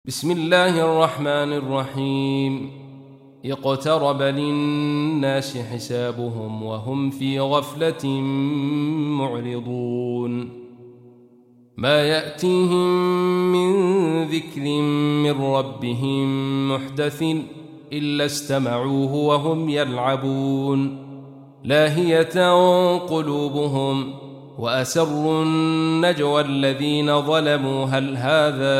بسم الله الرحمن الرحيم. اقترب للناس حسابهم وهم في غفلة معرضون. ما يأتيهم من ذكر من ربهم محدث إلا استمعوه وهم يلعبون لاهية قلوبهم وأسروا النجوى الذين ظلموا هل هذا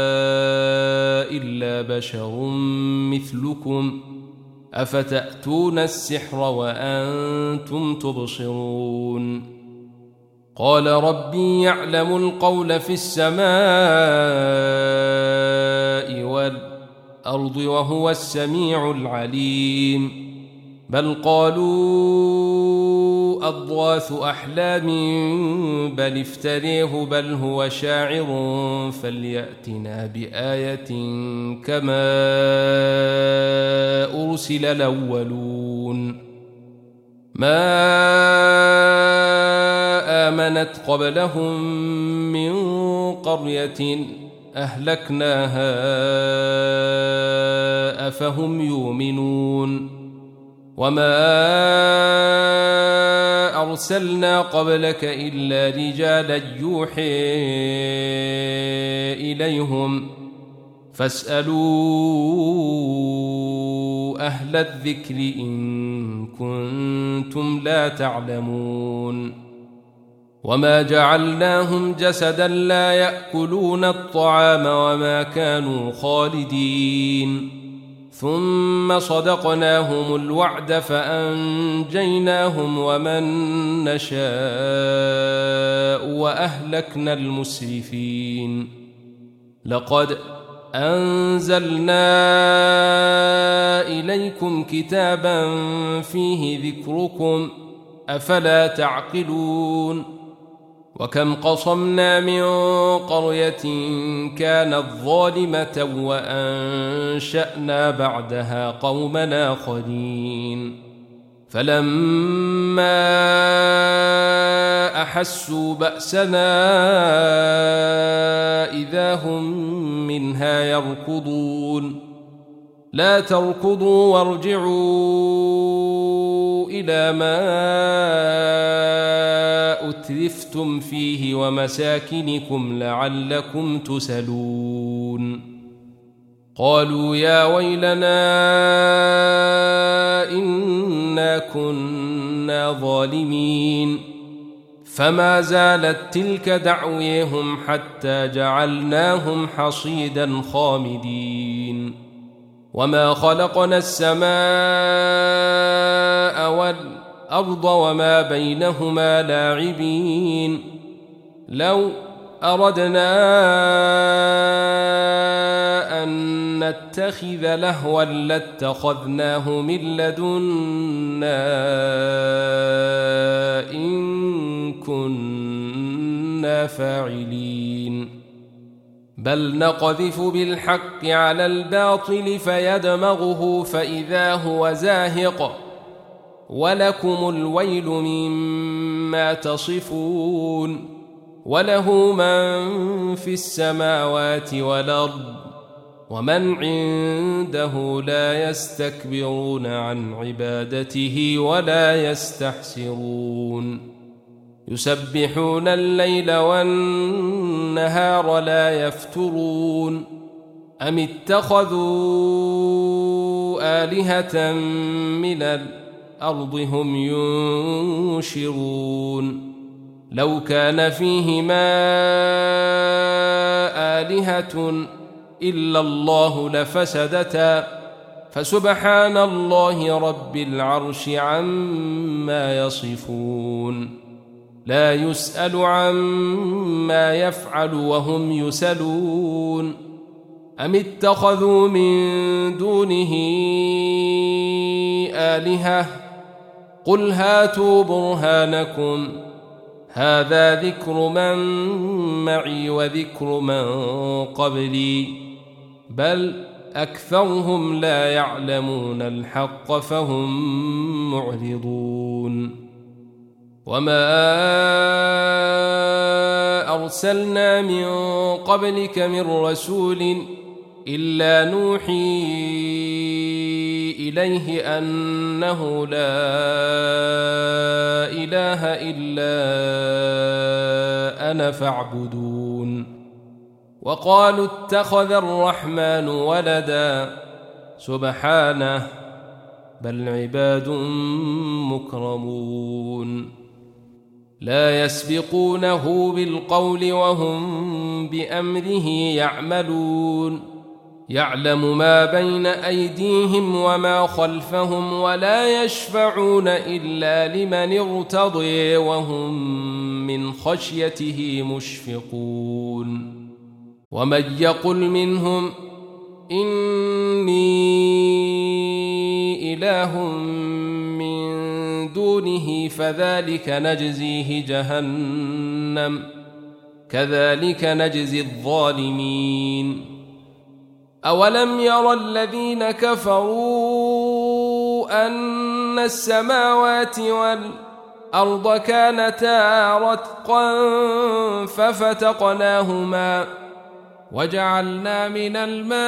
إلا بشر مثلكم أفتأتون السحر وأنتم تبصرون. قال ربي يعلم القول في السماء والأرض وهو السميع العليم. بل قالوا أضغاث أحلام بل افتريه بل هو شاعر فليأتنا بآية كما أرسل الأولون. ما آمنت قبلهم من قرية أهلكناها أفهم يؤمنون. وما أرسلنا قبلك إلا رجالا يوحي إليهم فاسألوا أهل الذكر إن كنتم لا تعلمون. وما جعلناهم جسدا لا يأكلون الطعام وما كانوا خالدين ثم صدقناهم الوعد فأنجيناهم ومن نشاء وأهلكنا المسرفين. لقد أنزلنا إليكم كتابا فيه ذكركم أفلا تعقلون. وكم قصمنا من قرية كانت ظالمة وأنشأنا بعدها قوما آخرين فلما أحسوا بأسنا إذا هم منها يركضون. لا تركضوا وارجعوا إلى ما أترفتم فيه ومساكنكم لعلكم تسلون. قالوا يا ويلنا إنا كنا ظالمين. فما زالت تلك دعويهم حتى جعلناهم حصيدا خامدين. وما خلقنا السماء والأرض وما بينهما لاعبين. لو أردنا أن نتخذ لهوا لاتخذناه من لدنا إن كنا فاعلين. بل نقذف بالحق على الباطل فيدمغه فإذا هو زاهق ولكم الويل مما تصفون. وله من في السماوات والأرض ومن عنده لا يستكبرون عن عبادته ولا يستحسرون. يسبحون الليل والنهار لا يفترون. أم اتخذوا آلهة من الأرض هم ينشرون. لو كان فيهما آلهة إلا الله لفسدتا فسبحان الله رب العرش عما يصفون. لا يسأل عما يفعل وهم يسألون. أم اتخذوا من دونه آلهة قل هاتوا برهانكم هذا ذكر من معي وذكر من قبلي بل أكثرهم لا يعلمون الحق فهم معرضون. وما أرسلنا من قبلك من رسول إلا نوحي إليه أنه لا إله إلا أنا فاعبدون. وقالوا اتخذ الرحمن ولدا سبحانه بل عباد مكرمون لا يسبقونه بالقول وهم بأمره يعملون يعلم ما بين أيديهم وما خلفهم ولا يشفعون إلا لمن ارتضي وهم من خشيته مشفقون. ومن يقل منهم إني إله من دونه فذلك نجزيه جهنم كذلك نجزي الظالمين. أولم ير الذين كفروا أن السماوات والأرض كانتا رتقا ففتقناهما وجعلنا من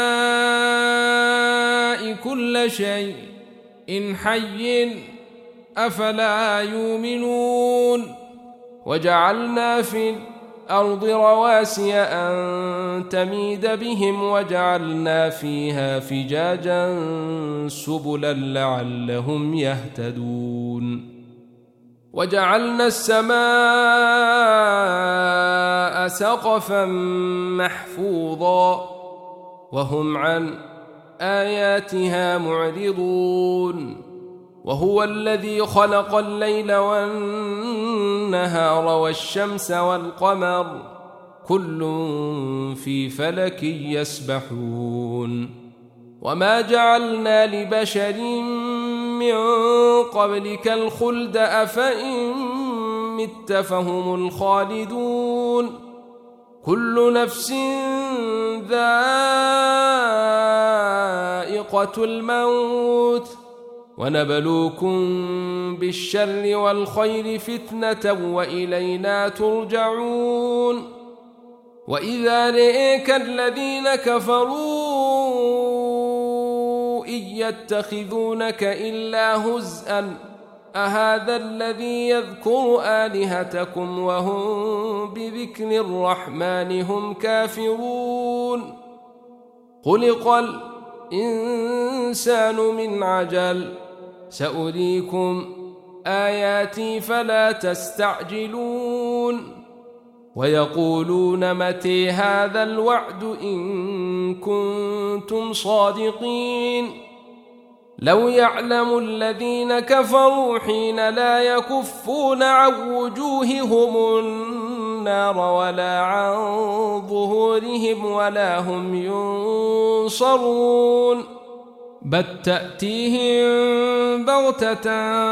الماء كل شيء إن حي أفلا يؤمنون. وجعلنا في الأرض رواسي أن تميد بهم وجعلنا فيها فجاجا سبلا لعلهم يهتدون. وجعلنا السماء سقفا محفوظا وهم عن آياتها معرضون. وهو الذي خلق الليل والنهار والشمس والقمر كل في فلك يسبحون. وما جعلنا لبشر من قبلك الخلد أفإن مت فهم الخالدون. كل نفس ذائقة الموت ونبلوكم بالشر والخير فتنة وإلينا ترجعون. وإذا رئيك الذين كفروا إن يتخذونك إلا هزءا أهذا الذي يذكر آلهتكم وهم بذكر الرحمن هم كافرون. خلق الإنسان من عجل سأريكم آياتي فلا تستعجلون. ويقولون متى هذا الوعد إن كنتم صادقين. لو يعلم الذين كفروا حين لا يكفون عن وجوههم النار ولا عن ظهورهم ولا هم ينصرون. بل تأتيهم بغتة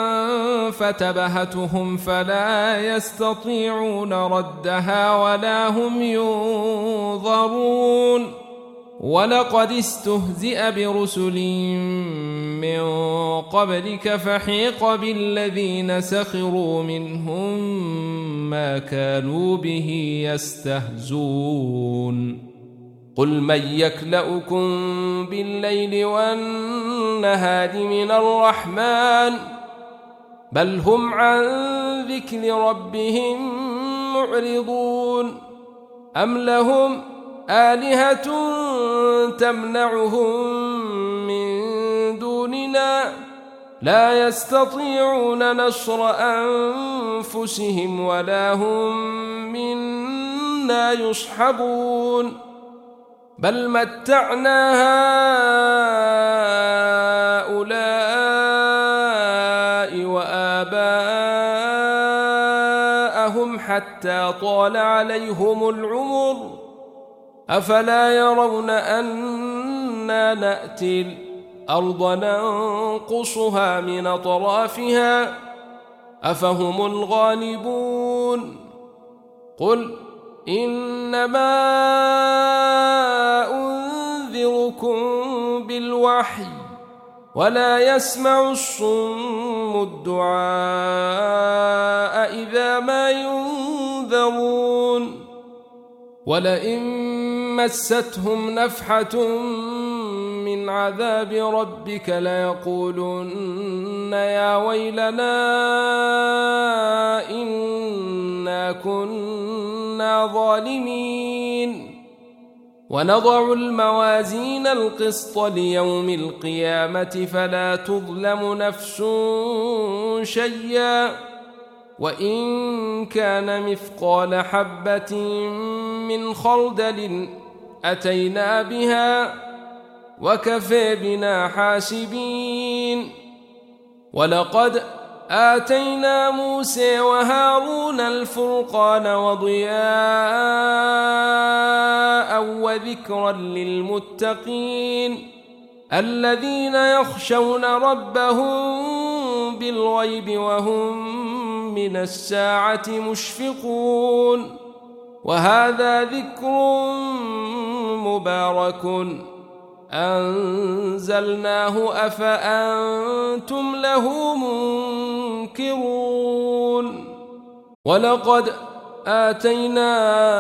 فتبهتهم فلا يستطيعون ردها ولا هم ينظرون. ولقد استهزئ برسل من قبلك فحيق بالذين سخروا منهم ما كانوا به يستهزون. قل من يكلؤكم بالليل والنهار من الرحمن بل هم عن ذكر ربهم معرضون. أم لهم آلهة تمنعهم من دوننا لا يستطيعون نصر أنفسهم ولا هم منا يصحبون. بل متعنا هؤلاء وآباءهم حتى طال عليهم العمر أفلا يرون أنا نأتي الأرض ننقصها من أطرافها أفهم الغالبون. قل إنما أنذركم بالوحي ولا يسمع الصم الدعاء إذا ما ينذرون. ولئن مستهم نفحة من عذاب ربك ليقولن يا ويلنا إنا كنا ظالمين ونضع الموازين القسط ليوم القيامة فلا تظلم نفس شيئا وإن كان مثقال حبة من خردل أتينا بها وكفى بنا حاسبين ولقد آتينا موسى وهارون الفرقان وضياء وذكرا للمتقين الذين يخشون ربهم بالغيب وهم من الساعة مشفقون وهذا ذكر مبارك أنزلناه أفأنتم له منكرون ولقد آتينا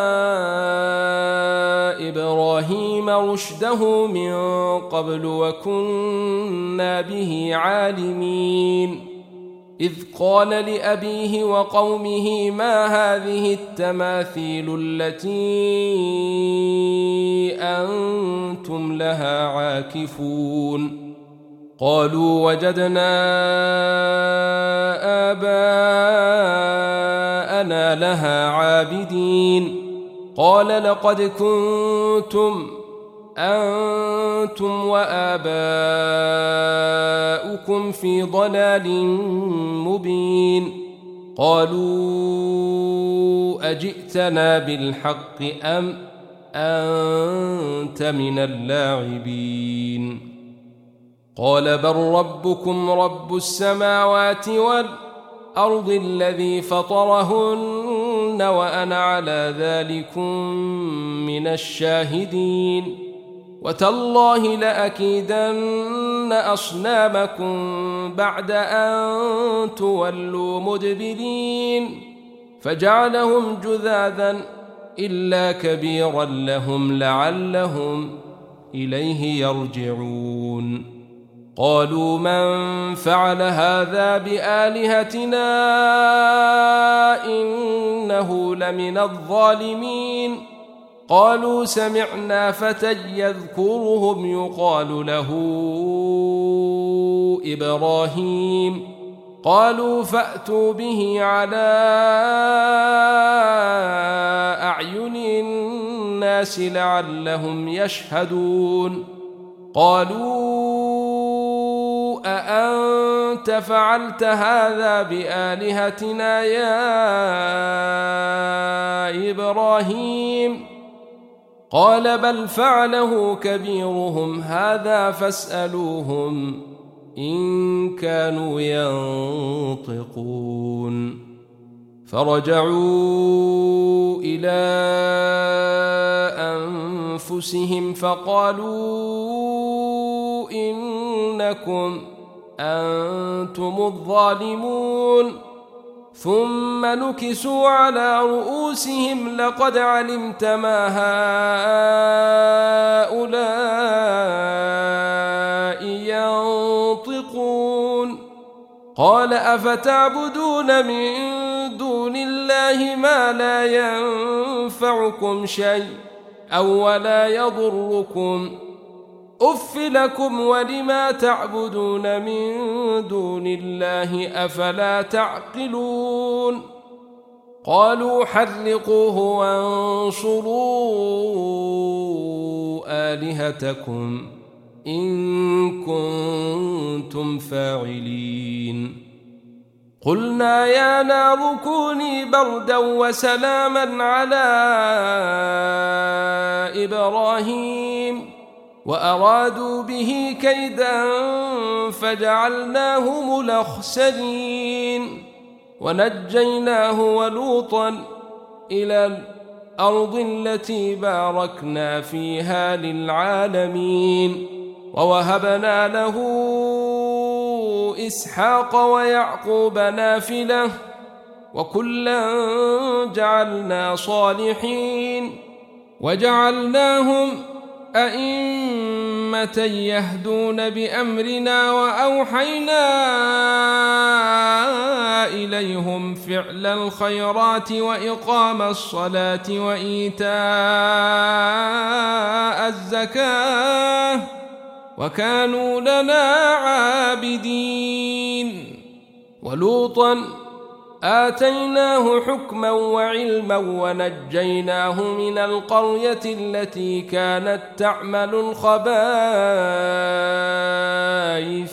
إبراهيم رشده من قبل وكنا به عالمين إذ قال لأبيه وقومه ما هذه التماثيل التي أنتم لها عاكفون قالوا وجدنا آباءنا لها عابدين قال لقد كنتم أنتم وآباؤكم في ضلال مبين قالوا أجئتنا بالحق أم أنت من اللاعبين قال بل ربكم رب السماوات والأرض الذي فطرهن وأنا على ذلكم من الشاهدين وتالله لأكيدن أصنامكم بعد أن تولوا مدبرين فجعلهم جذاذا إلا كبيرا لهم لعلهم إليه يرجعون قالوا من فعل هذا بآلهتنا إنه لمن الظالمين قالوا سمعنا فتى يذكرهم يقال له إبراهيم قالوا فأتوا به على أعين الناس لعلهم يشهدون قالوا أأنت فعلت هذا بآلهتنا يا إبراهيم قال بل فعله كبيرهم هذا فاسألوهم إن كانوا ينطقون فرجعوا إلى أنفسهم فقالوا إنكم أنتم الظالمون ثم نكسوا على رؤوسهم لقد علمت ما هؤلاء ينطقون قال أفتعبدون من دون الله ما لا ينفعكم شيء أو ولا يضركم أف لكم ولما تعبدون من دون الله أفلا تعقلون قالوا حرقوه وانصروا آلهتكم إن كنتم فاعلين قلنا يا نار كوني بردا وسلاما على إبراهيم وأرادوا به كيدا فجعلناهم الأخسرين ونجيناه ولوطا إلى الأرض التي باركنا فيها للعالمين ووهبنا له إسحاق ويعقوب نافلة وكلا جعلنا صالحين وجعلناهم أئمة يهدون بأمرنا وأوحينا إليهم فعل الخيرات وإقام الصلاة وإيتاء الزكاة وكانوا لنا عابدين. ولوطا آتيناه حكما وعلما ونجيناه من القرية التي كانت تعمل الخبائث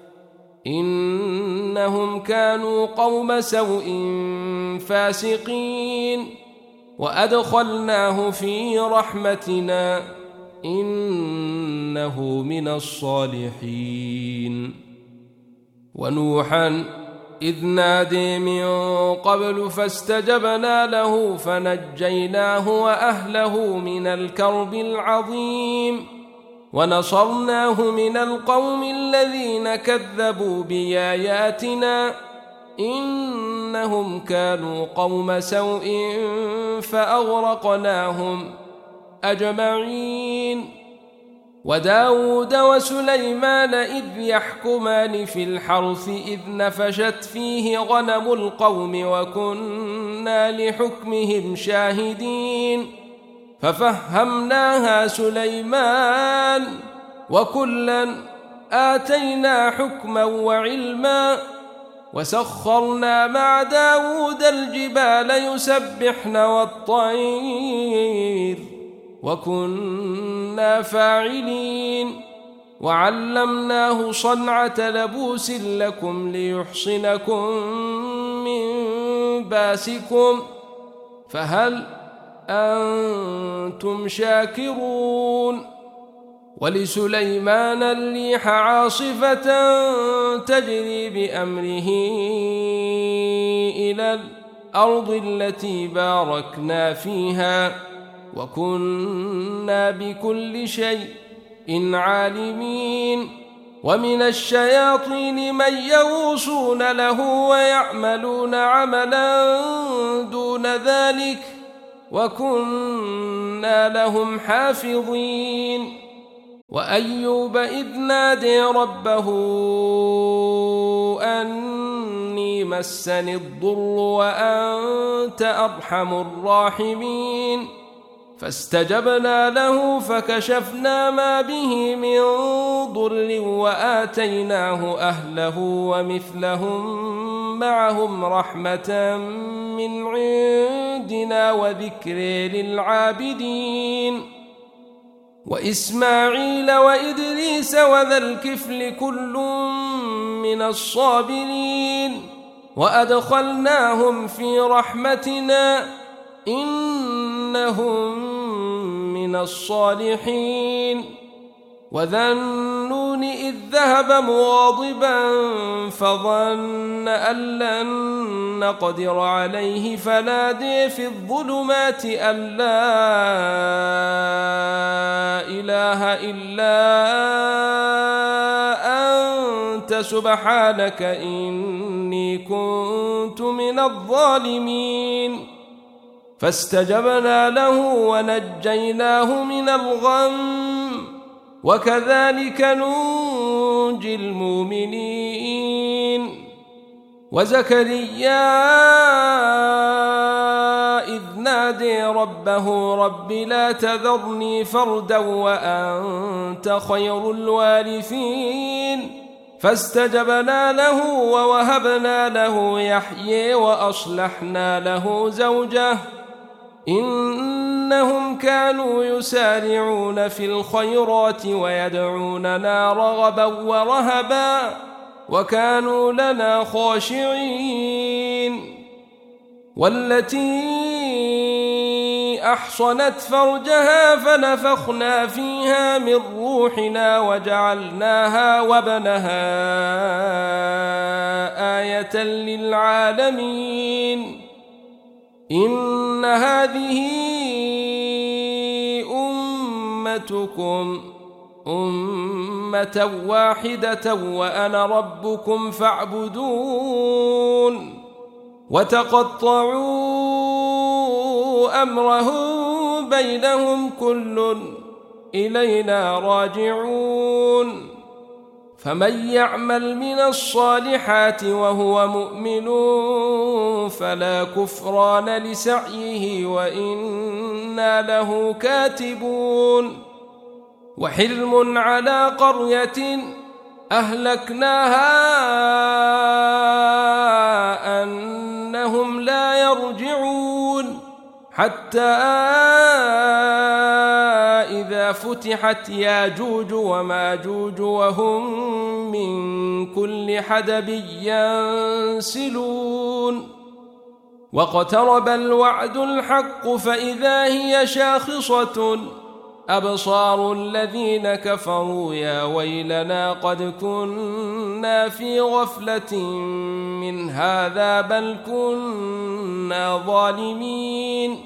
إنهم كانوا قوم سوء فاسقين وأدخلناه في رحمتنا إنه من الصالحين. ونوحا إذ نادي من قبل فاستجبنا له فنجيناه وأهله من الكرب العظيم ونصرناه من القوم الذين كذبوا بآياتنا إنهم كانوا قوم سوء فأغرقناهم أجمعين. وداود وسليمان إذ يحكمان في الحرث إذ نفشت فيه غنم القوم وكنا لحكمهم شاهدين ففهمناها سليمان وكلا آتينا حكما وعلما وسخرنا مع داود الجبال يسبحن والطير وكنا فاعلين وعلمناه صنعة لبوس لكم ليحصنكم من باسكم فهل أنتم شاكرون. ولسليمان الريح عاصفة تجري بأمره إلى الأرض التي باركنا فيها وكنا بكل شيء عالمين. ومن الشياطين من يغوصون له ويعملون عملا دون ذلك وكنا لهم حافظين. وأيوب إذ نادي ربه أني مسني الضر وأنت أرحم الراحمين فاستجبنا له فكشفنا ما به من ضر وآتيناه أهله ومثلهم معهم رحمة من عندنا وذكر للعابدين. وإسماعيل وإدريس وذا الكفل كل من الصابرين وأدخلناهم في رحمتنا إنهم من الصالحين. وذا النون إذ ذهب مغاضبا فظن أن لن نقدر عليه فنادي في الظلمات أن لا إله إلا أنت سبحانك إني كنت من الظالمين فاستجبنا له ونجيناه من الغم وكذلك ننجي المؤمنين. وزكريا إذ نادي ربه رب لا تذرني فردا وأنت خير الوارثين فاستجبنا له ووهبنا له يحيى وأصلحنا له زوجه إنهم كانوا يسارعون في الخيرات ويدعوننا رغبا ورهبا وكانوا لنا خاشعين. والتي أحصنت فرجها فنفخنا فيها من روحنا وجعلناها وابنها آية للعالمين. إن هذه أمتكم أمة واحدة وأنا ربكم فاعبدون. وتقطعوا أمرهم بينهم كل إلينا راجعون فمن يعمل من الصالحات وهو مؤمن فلا كفران لسعيه وإنا له كاتبون وحلم على قرية أهلكناها أنهم لا يرجعون حتى إذا فتحت ياجوج وماجوج وهم من كل حدب ينسلون واقترب الوعد الحق فإذا هي شاخصة أبصار الذين كفروا يا ويلنا قد كنا في غفلة من هذا بل كنا ظالمين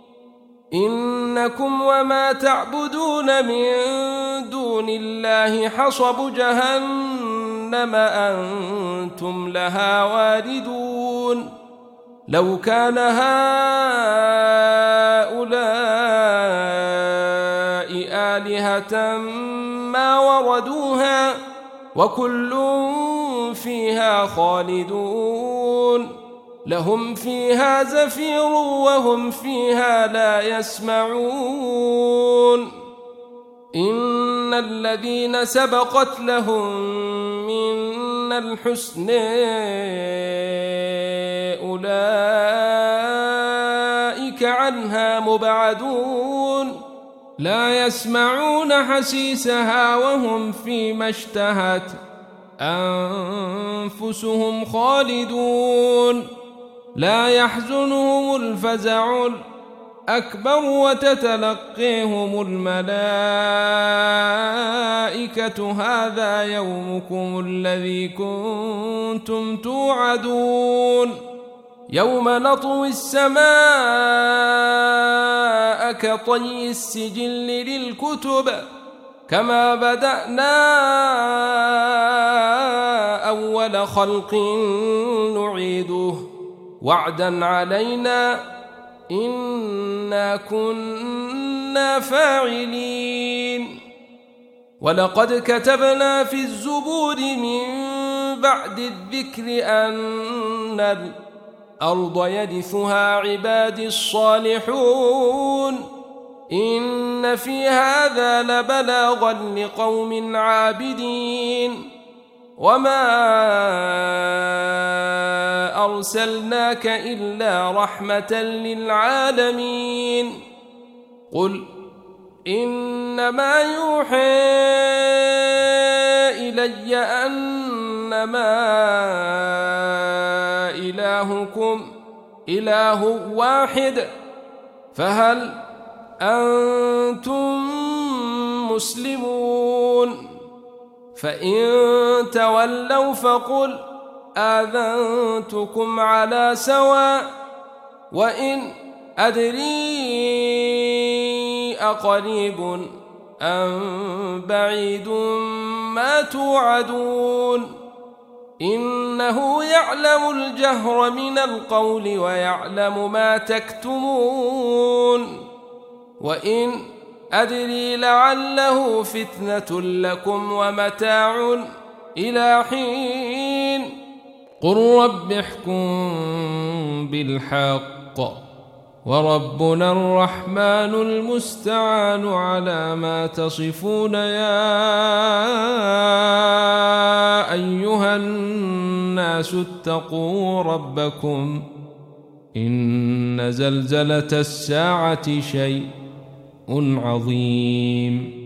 إنكم وما تعبدون من دون الله حصب جهنم أنتم لها واردون لو كان هؤلاء آلهة ما وردوها وكل فيها خالدون لهم فيها زفير وهم فيها لا يسمعون إن الذين سبقت لهم منا الحسن أولئك عنها مبعدون لا يسمعون حسيسها وهم فيما اشتهت أنفسهم خالدون لا يحزنهم الفزع الأكبر وتتلقيهم الملائكة هذا يومكم الذي كنتم توعدون يوم نطوي السماء كطي السجل للكتب كما بدأنا أول خلق نعيده وعدا علينا إنا كنا فاعلين ولقد كتبنا في الزبور من بعد الذكر أن الأرض يرثها عبادي الصالحون إن في هذا لبلاغا لقوم عابدين وما أرسلناك إلا رحمة للعالمين قل إنما يوحى إلي أنما إلهكم إله واحد فهل أنتم مسلمون فإن تولوا فقل آذنتكم على سواء وإن أدري أقريب أم بعيد ما توعدون إنه يعلم الجهر من القول ويعلم ما تكتمون وإن أدري لعله فتنة لكم ومتاع إلى حين قل رب احكم بالحق وربنا الرحمن المستعان على ما تصفون يا أيها الناس اتقوا ربكم إن زلزلة الساعة شيء عظيم